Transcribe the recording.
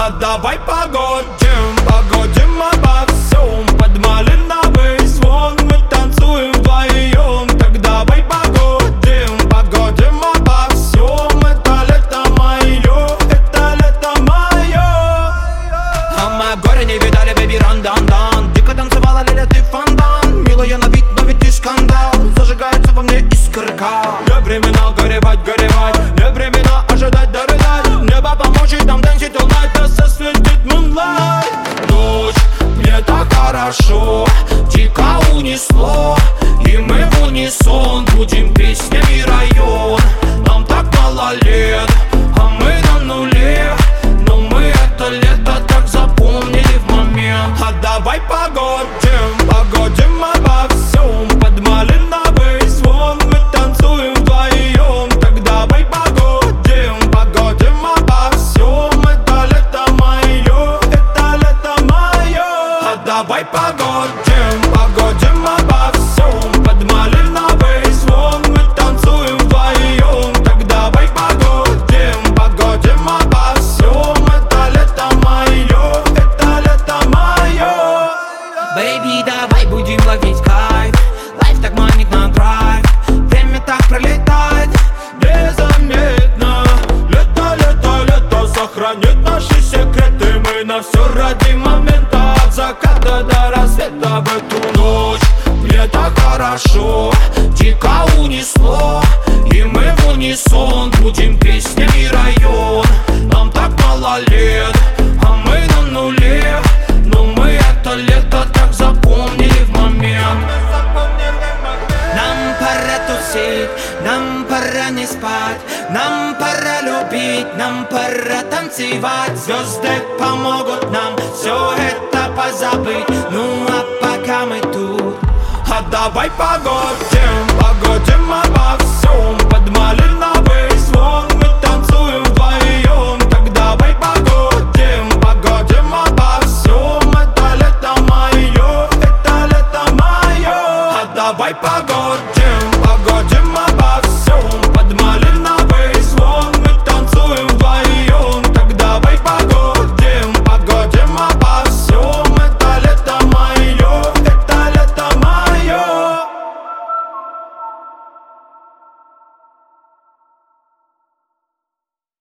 А давай погодим, погодим обо всем под малиновый звон. Мы танцуем вдвоем, так давай погодим, погодим обо всем. Это лето мое, это лето мое. А мы в горе не видали, бэби, ран-дан-дан. Дико танцевала, Лиля, ты фонтан. Милая на вид, но ведь ты скандал. Зажигается во мне искорка. Не времена горевать, горевать, не времена ожидать, дорыдать. Небо поможет нам танцить all night, да сосветит moonlight. Ночь, мне так хорошо, дико унесло, и мы в унисон будем песнями район. Нам так мало лет, а мы на нуле, но мы это лето так запомнили в момент. А давай погодим, погодим обо всем под малиновый звон. Мы танцуем вдвоем, так давай погодим, погодим обо всем. Это лето мое, это лето мое. А давай погодим, погодим обо всем под малиновый звон. Мы танцуем вдвоем, так давай погодим, погодим обо всем. Это лето мое, это лето мое. Бэйби, давай будем ловить кайф. Лайф так манит на драйв. Время так пролетает Незаметно. Лето, лето, лето сохранит наши секреты. Мы на все ради момента, от заката до рассвета. В эту ночь мне так хорошо, дико унесло, и мы в унисон будем песнями район. Нам так мало лет, а мы на нуле, но мы это лето так запомнили в момент. Нам пора тусить, нам пора не спать, нам пора любить, нам пора танцевать. Звезды помогут нам все это позабыть. Ну а пока мы тут, а давай погодим, погодим